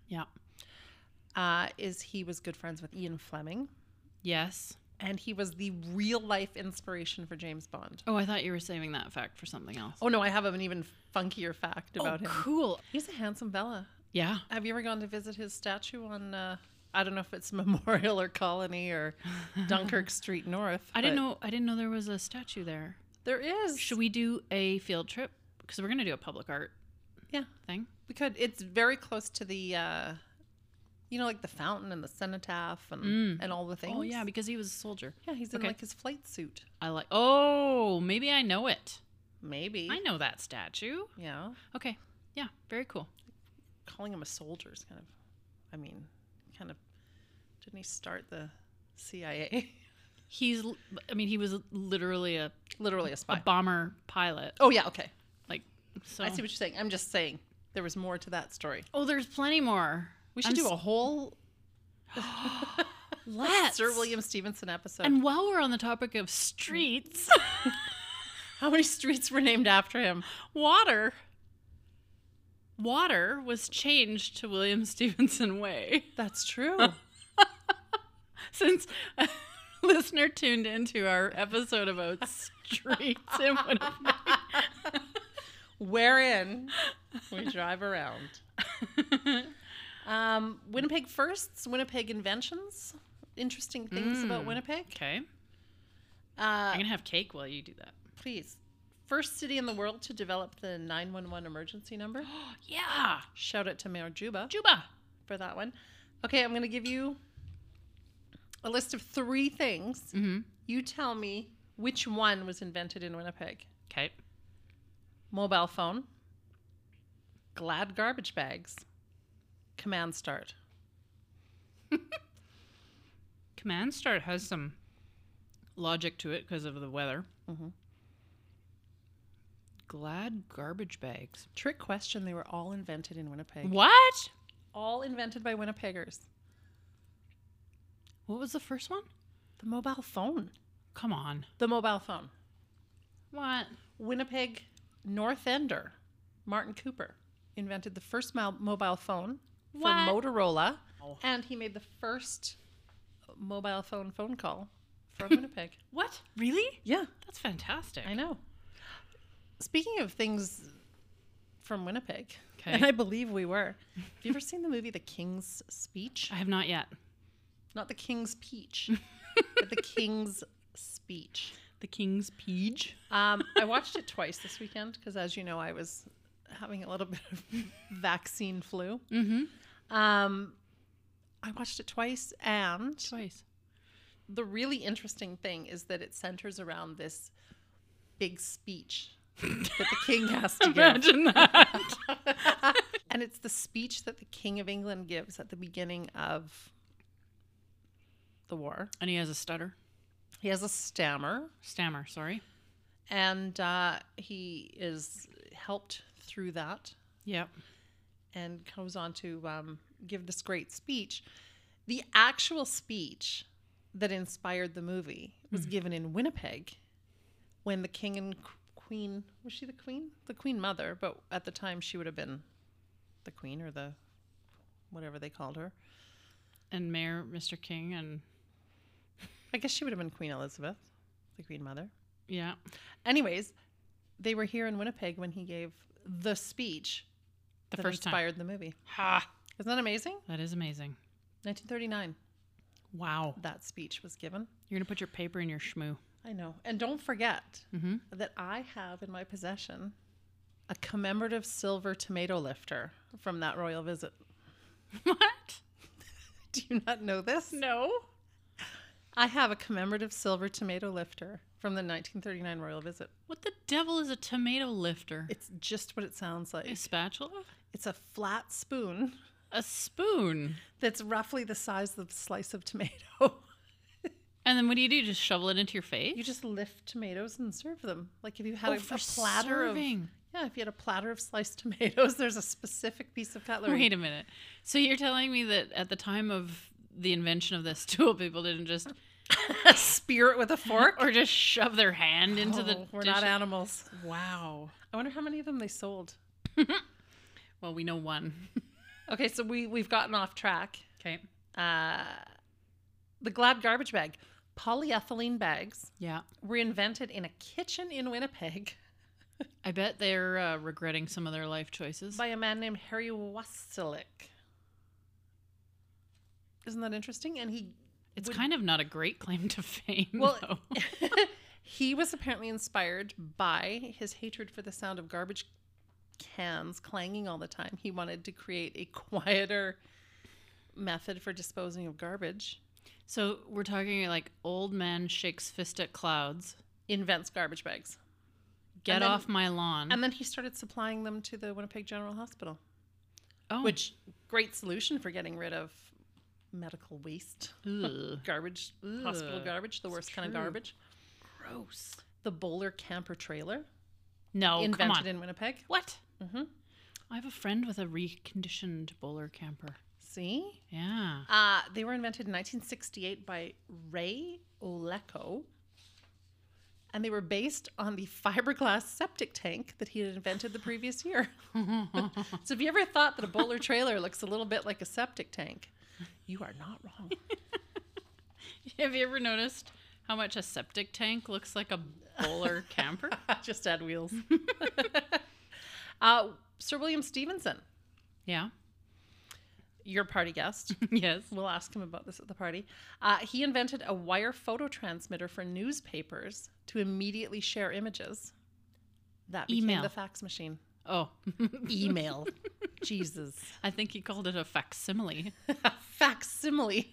is he was good friends with Ian Fleming, Yes. and he was the real life inspiration for James Bond. Oh, I thought you were saving that fact for something else. Oh no, I have an even funkier fact about him. Cool. He's a handsome fella. Yeah. Have you ever gone to visit his statue on I don't know if it's Memorial or Colony or Dunkirk Street North? I didn't know there was a statue there. There is. Should we do a field trip? Because we're going to do a public art Yeah, thing. we could. It's very close to the like the fountain and the cenotaph and all the things. Oh, yeah, because he was a soldier. Yeah, he's in Okay. like his flight suit. Maybe I know it. Maybe. I know that statue. Yeah. Okay. Yeah, very cool. Calling him a soldier is didn't he start the CIA? He was literally a Literally a spy. bomber pilot. Oh yeah, okay. Like, so. I see what you're saying. I'm just saying there was more to that story. Oh, there's plenty more. We should do a whole Let's. Sir William Stevenson episode. And while we're on the topic of streets, How many streets were named after him? water was changed to William Stevenson Way. That's true. Since a listener tuned into our episode about streets in Winnipeg. Wherein we drive around. Winnipeg firsts, Winnipeg inventions. Interesting things about Winnipeg. Okay. I'm going to have cake while you do that. Please. First city in the world to develop the 911 emergency number. Yeah. Shout out to Mayor Juba Juba. for that one. Okay, I'm going to give you a list of 3 things. Mm-hmm. You tell me which one was invented in Winnipeg. Okay. Mobile phone, Glad garbage bags, Command Start. Command Start has some logic to it because of the weather. Mm-hmm. Glad garbage bags. Trick question, they were all invented in Winnipeg. What? All invented by Winnipeggers. What was the first one? The mobile phone. Come on. The mobile phone. What? Winnipeg North Ender, Martin Cooper, invented the first mobile phone for What? Motorola, Oh. and he made the first mobile phone call from Winnipeg. What? Really? Yeah, That's fantastic. I know. Speaking of things from Winnipeg, Okay. and I believe we were. Have you ever seen the movie The King's Speech? I have not yet. Not The King's Peach, but The King's Speech. The King's Peach. I watched it twice this weekend because, as you know, I was having a little bit of vaccine flu. Mm-hmm. I watched it twice, and Twice. the really interesting thing is that it centers around this big speech that the king has to give. Imagine that. And it's the speech that the King of England gives at the beginning of the war. And he has a stutter. He has a stammer, Stammer, sorry. and he is helped through that Yep. and goes on to give this great speech. The actual speech that inspired the movie was given in Winnipeg when the king and queen, was she the queen? The queen mother, but at the time she would have been the queen or the whatever they called her. And Mayor Mr. King and I guess she would have been Queen Elizabeth, the queen mother. yeah. Anyways, they were here in Winnipeg when he gave the speech The that first time. inspired the movie. Ha. Isn't that amazing? That is amazing. 1939, Wow. that speech was given. You're going to put your paper in your schmoo. I know. And don't forget Mm-hmm. that I have in my possession a commemorative silver tomato lifter from that royal visit. What? Do you not know this? No. I have a commemorative silver tomato lifter from the 1939 royal visit. What the devil is a tomato lifter? It's just what it sounds like. A spatula? It's a flat spoon A spoon. that's roughly the size of a slice of tomato. And then what do? Just shovel it into your face? You just lift tomatoes and serve them. Like if you had a for platter serving. if you had a platter of sliced tomatoes, there's a specific piece of cutlery. Wait a minute. So you're telling me that at the time of the invention of this tool, people didn't just Spear it with a fork. or just shove their hand into the We're dish? not animals. Wow. I wonder how many of them they sold. Well, we know one. Okay, so we've gotten off track. Okay. The Glad garbage bag. Polyethylene bags Yeah. were invented in a kitchen in Winnipeg I bet they're regretting some of their life choices. by a man named Harry Wasilek. Isn't that interesting? And It's kind of not a great claim to fame, well, though. he was apparently inspired by his hatred for the sound of garbage cans clanging all the time. He wanted to create a quieter method for disposing of garbage. So we're talking like old man shakes fist at clouds. Invents garbage bags. Get And then- off my lawn. And then he started supplying them to the Winnipeg General Hospital. Oh. Which, great solution for getting rid of medical waste. Ugh. Garbage, hospital Ugh. garbage, the worst kind of true. garbage. Gross. The Bowler camper trailer, No, come invented on. in Winnipeg. What? Mm-hmm. I have a friend with a reconditioned bowler camper. See? Yeah. They were invented in 1968 by Ray Oleko. And they were based on the fiberglass septic tank that he had invented the previous year. So if you ever thought that a Bowler trailer looks a little bit like a septic tank, you are not wrong. Have you ever noticed how much a septic tank looks like a bowler camper? Just add wheels. Sir William Stevenson, Yeah. your party guest. Yes. We'll ask him about this at the party. He invented a wire photo transmitter for newspapers to immediately share images. That became Email. the fax machine. Oh, Email. Jesus. I think he called it a facsimile. Facsimile.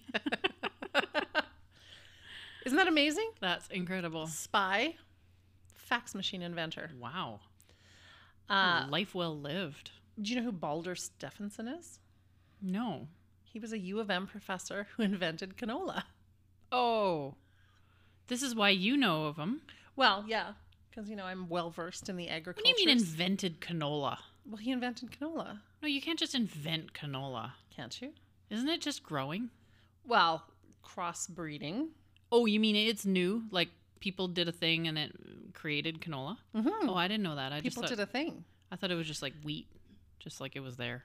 Isn't that amazing? That's incredible. Spy, fax machine inventor. Wow. Life well lived. Do you know who Baldur Stephenson is? No. He was a U of M professor who invented canola. Oh. This is why you know of him. Well, yeah, because, I'm well versed in the agriculture. What do you mean invented canola? Well, he invented canola, No, you can't just invent canola. can't you? Isn't it just growing? Well, crossbreeding. Oh, you mean it's new? Like people did a thing and it created canola? Mm-hmm. Oh, I didn't know that. I People did a thing. thought it was just like wheat, just like it was there.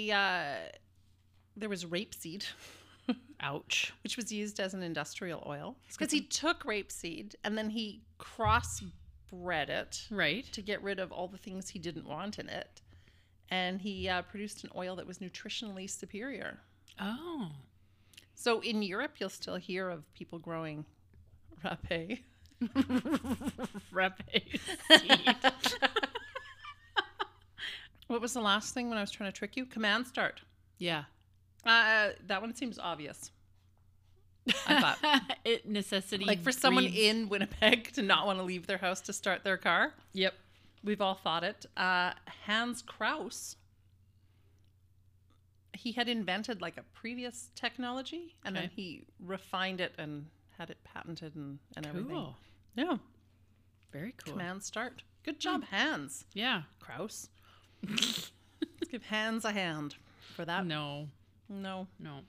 There was rapeseed, Ouch. which was used as an industrial oil. Because he took rapeseed and then he crossbred it Right. to get rid of all the things he didn't want in it. And he produced an oil that was nutritionally superior. Oh. So in Europe, you'll still hear of people growing rape. Rape seed. What was the last thing when I was trying to trick you? Command start. Yeah. That one seems obvious. I thought. It necessity. Like for someone breeds- in Winnipeg to not want to leave their house to start their car. Yep. We've all thought it. Hans Kraus, he had invented like a previous technology and then Okay. he refined it and had it patented and everything. Cool. Yeah. Very cool. Command start. Good job, Hans Yeah. Kraus. Let's give Hans a hand for that. No. No. No.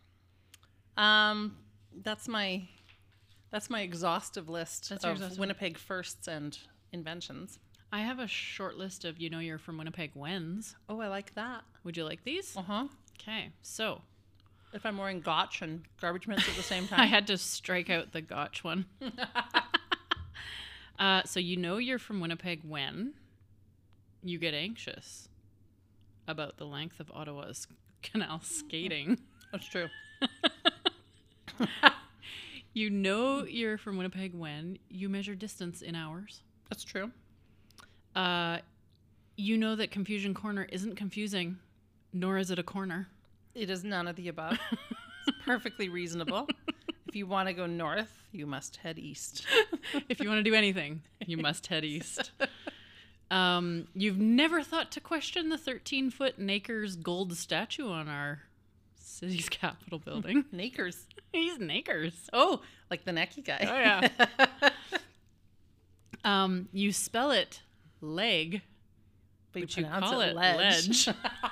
That's my exhaustive list That's your of exhaustive- Winnipeg firsts and inventions. I have a short list of you're from Winnipeg whens. Oh, I like that. Would you like these? Uh-huh. Okay. So If I'm wearing gotch and garbage mints at the same I time. had to strike out the gotch one. So you're from Winnipeg when you get anxious about the length of Ottawa's canal skating. That's true. You're from Winnipeg when you measure distance in hours. That's true. That Confusion Corner isn't confusing, nor is it a corner. It is none of the above. It's perfectly reasonable. If If you want to go north, you must head east. If you want to do anything, you must head east. You've never thought to question the 13-foot Nakers gold statue on our city's Capitol building. Nakers. He's Nakers. Oh, like the necky guy. Oh, yeah. You spell it leg, But you pronounce call it it ledge.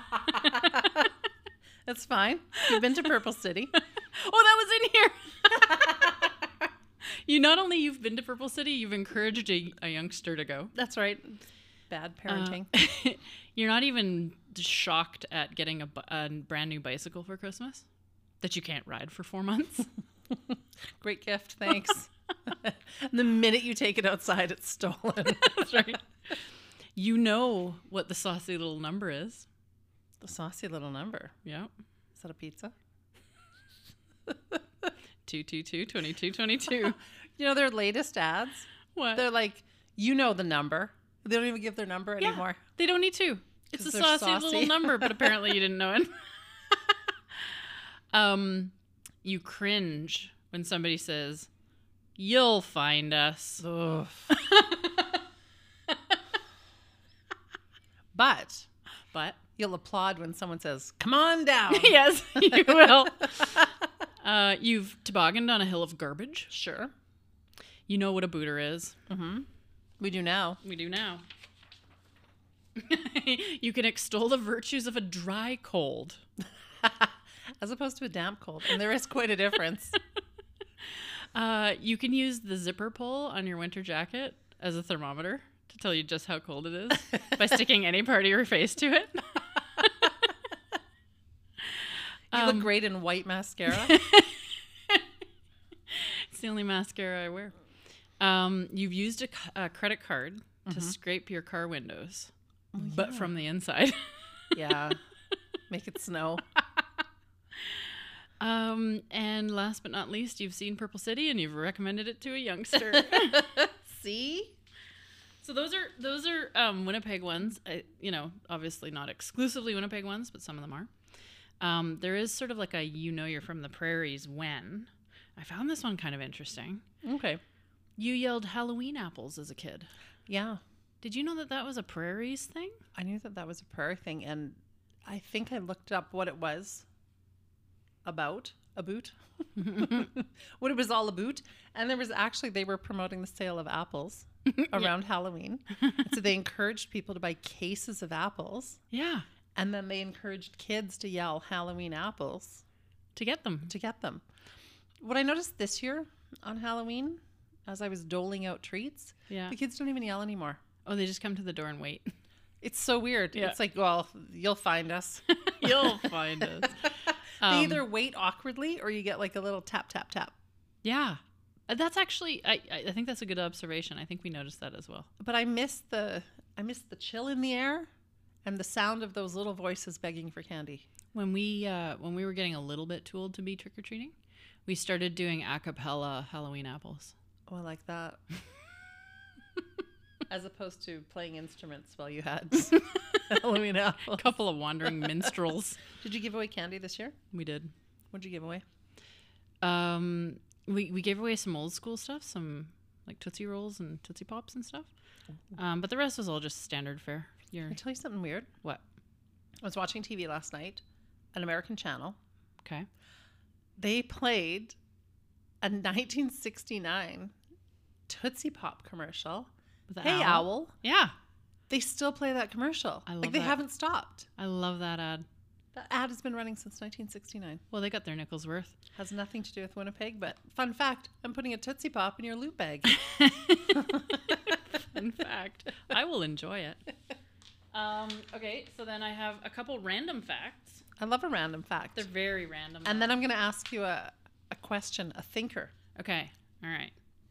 That's fine. You've been to Purple City. Oh, that was in here. You not only you've been to Purple City, you've encouraged a youngster to go. That's right. Bad parenting. You're not even shocked at getting a brand new bicycle for Christmas that you can't ride for 4 months. Great gift. Thanks. The minute you take it outside, it's stolen. That's right. You know what the saucy little number is. The saucy little number. Yeah. Is that a pizza? 222-2222. You know their latest ads? What? They're like, you know the number. They don't even give their number anymore. They don't need to. It's a 'Cause they're saucy little saucy. number, but apparently you didn't know it. You cringe when somebody says, "You'll find us." Ugh. But you'll applaud when someone says, "Come on down." Yes, you will. You've tobogganed on a hill of garbage. Sure. You know what a booter is. Mm-hmm. We do now. We do now. You can extol the virtues of a dry cold. As opposed to a damp cold. And there is quite a difference. You can use the zipper pull on your winter jacket as a thermometer to tell you just how cold it is by sticking any part of your face to it. You look great in white mascara. It's the only mascara I wear. You've used a credit card to scrape your car windows, but from the inside. Yeah. Make it snow. And last but not least, you've seen Purple City and you've recommended it to a youngster. See? So those are Winnipeg ones. Obviously not exclusively Winnipeg ones, but some of them are. There is sort of like a you're from the prairies when. I found this one kind of interesting. Okay. You yelled Halloween apples as a kid. Yeah. Did you know that was a prairies thing? I knew that was a prayer thing, and I think I looked up what it was about. What it was all about. And there was actually, they were promoting the sale of apples around Halloween. So they encouraged people to buy cases of apples. Yeah. And then they encouraged kids to yell Halloween apples To get them. What I noticed this year on Halloween, as I was doling out treats, Yeah. the kids don't even yell anymore. Oh, they just come to the door and wait. It's so weird. Yeah. It's like, well, you'll find us. You'll find us. They either wait awkwardly or you get like a little tap, tap, tap. Yeah. That's actually, I think that's a good observation. I think we noticed that as well. But I miss the chill in the air and the sound of those little voices begging for candy. When we were getting a little bit too old to be trick-or-treating, we started doing a cappella Halloween apples. Oh, I like that. As opposed to playing instruments while you had Halloween apples. A couple of wandering minstrels. Did you give away candy this year? We did. What'd you give away? We gave away some old school stuff, some like Tootsie Rolls and Tootsie Pops and stuff. But the rest was all just standard fare. Can I tell you something weird? What? I was watching TV last night, an American channel. Okay. They played a 1969 Tootsie Pop commercial. With the Hey, Owl. Yeah. They still play that commercial. I love like they that. haven't stopped. I love that ad. That ad has been running since 1969. Well, they got their nickels worth. Has nothing to do with Winnipeg, but fun fact, I'm putting a Tootsie Pop in your loot bag. In fact, I will enjoy it. Okay, so then I have a couple random facts. I love a random fact. They're very random. And then I'm going to ask you a question, a thinker. Okay, all right.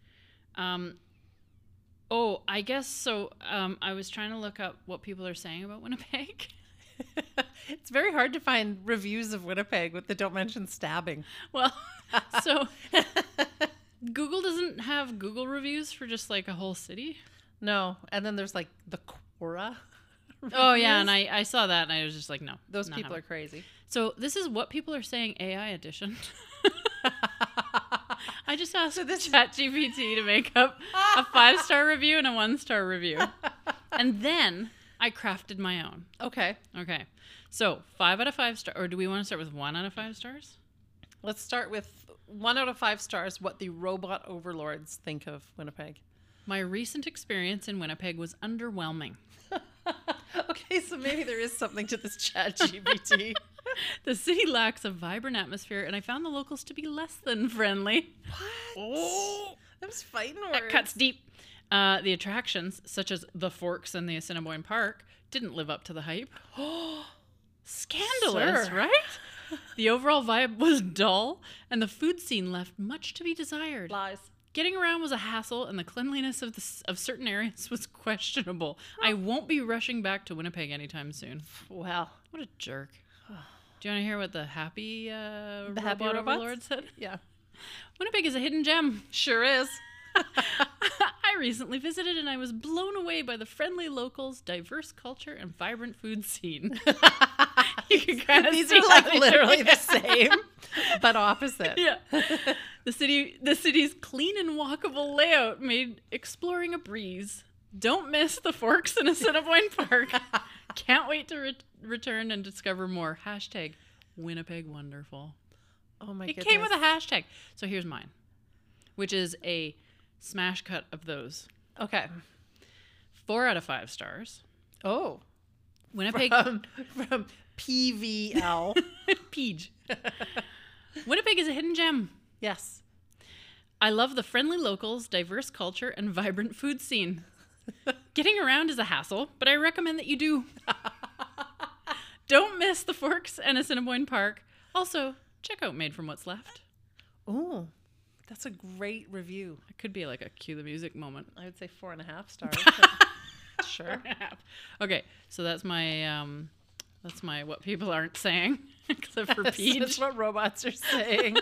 I guess so. I was trying to look up what people are saying about Winnipeg. It's very hard to find reviews of Winnipeg that don't mention stabbing. Well, so Google doesn't have Google reviews for just like a whole city. No. And then there's like the Quora. Oh, yeah. reviews. And I saw that and I was just like, no. Those not people are happening. crazy. So this is what people are saying AI edition. I just asked this ChatGPT to make up a 5-star review and a 1-star review. And then I crafted my own. Okay. Okay. So 5 out of 5 stars, or do we want to start with 1 out of 5 stars? Let's start with 1 out of 5 stars, what the robot overlords think of Winnipeg. My recent experience in Winnipeg was underwhelming. Okay, so maybe there is something to this ChatGPT. The city lacks a vibrant atmosphere, and I found the locals to be less than friendly. What? Oh, That was fighting words. that cuts deep. The attractions, such as the Forks and the Assiniboine Park, didn't live up to the hype. Scandalous, Sir. right? The overall vibe was dull, and the food scene left much to be desired. Lies. Getting around was a hassle, and the cleanliness of certain areas was questionable. I won't be rushing back to Winnipeg anytime soon. Well, What a jerk. Do you want to hear what the happy happy robot robots? overlord said? yeah. Winnipeg is a hidden gem. Sure is. I recently visited and I was blown away by the friendly locals, diverse culture, and vibrant food scene. You can kind of These see are like how they- literally the same, but opposite. Yeah. The city's clean and walkable layout made exploring a breeze. Don't miss the Forks in Assiniboine Park. Can't wait to return and discover more. Hashtag Winnipeg Wonderful. Oh my It goodness. came with a hashtag. So here's mine, which is a smash cut of those. Okay. 4 out of 5 stars. Oh. Winnipeg. From PVL. Peach. Winnipeg is a hidden gem. Yes. I love the friendly locals, diverse culture, and vibrant food scene. Getting around is a hassle, but I recommend that you do. Don't miss the Forks and Assiniboine Park. Also, check out Made from What's Left. Oh, that's a great review. It could be like a cue the music moment. I would say 4.5 stars. but sure. Okay, so that's my what people aren't saying, except for That's Peach. what robots are saying.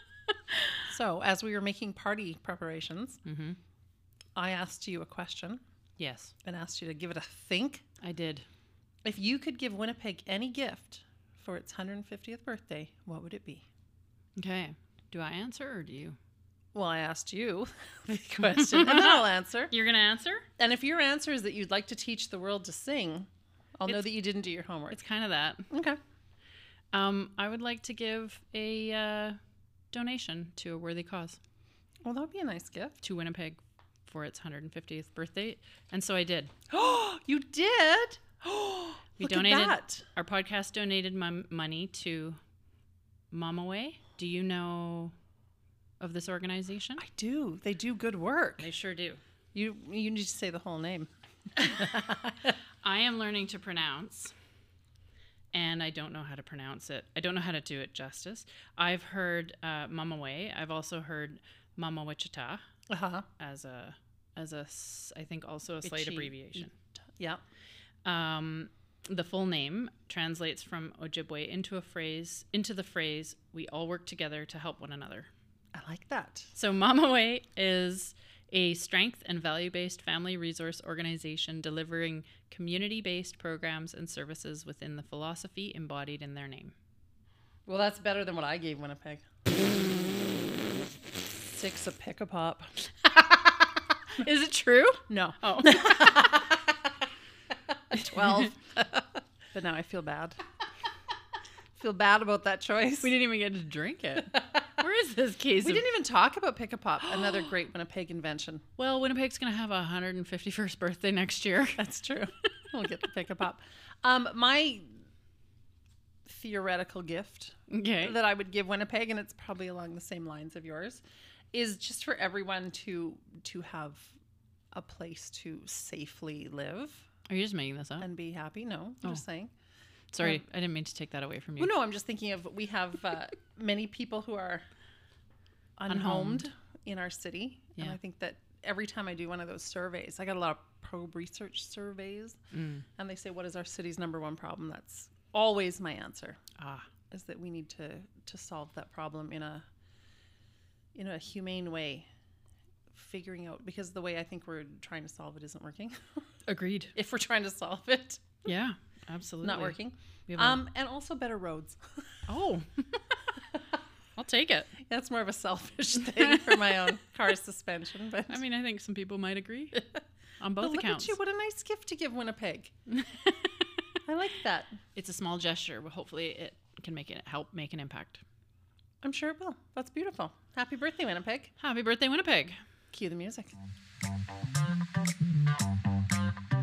So, as we were making party preparations, Mm-hmm. I asked you a question Yes, and asked you to give it a think. I did. If you could give Winnipeg any gift for its 150th birthday, what would it be? Okay, do I answer or do you? Well, I asked you the question, and then I'll answer. You're gonna answer? And if your answer is that you'd like to teach the world to sing, I'll know It's- that you didn't do your homework. It's kind of that. Okay. I would like to give a donation to a worthy cause Well, that would be a nice gift. to Winnipeg for its 150th birthday, and so I did. Oh, you did? We Look donated. at that. Our podcast donated money to Mama Way. Do you know of this organization? I do. They do good work. They sure do. You need to say the whole name. I am learning to pronounce, and I don't know how to pronounce it. I don't know how to do it justice. I've heard Mama Way. I've also heard Mama Wichita Uh-huh. as a I think also a slight Itchy. abbreviation. Yeah. The full name translates from Ojibwe into the phrase "we all work together to help one another." I like that. So Mama Way is a strength and value-based family resource organization delivering community-based programs and services within the philosophy embodied in their name. Well, that's better than what I gave Winnipeg. 6 a pick-a-pop. Is it true? No. Oh. 12. But now I feel bad. Feel bad about that choice. We didn't even get to drink it. Where is this case? We didn't even talk about pick-a-pop, another great Winnipeg invention. Well, Winnipeg's going to have a 151st birthday next year. That's true. We'll get the pick-a-pop. My theoretical gift Okay. that I would give Winnipeg, and it's probably along the same lines of yours, is just for everyone to have a place to safely live Are you just making this up? and be happy. No, I'm just saying. Sorry, I didn't mean to take that away from you. Well, no, I'm just thinking of we have many people who are unhomed in our city. And Yeah. I think that every time I do one of those surveys, I got a lot of probe research surveys, and they say, what is our city's number one problem? That's always my answer, is that we need to solve that problem in a humane way, figuring out, because the way I think we're trying to solve it isn't working. Agreed. If we're trying to solve it, Yeah, absolutely. not working. We have And also better roads. Oh. take it. That's more of a selfish thing for my own car suspension. But I mean, I think some people might agree on both look accounts. at you. What a nice gift to give Winnipeg. I like that. It's a small gesture, but hopefully it can help make an impact. I'm sure it will. That's beautiful. Happy birthday, Winnipeg. Happy birthday, Winnipeg. Cue the music.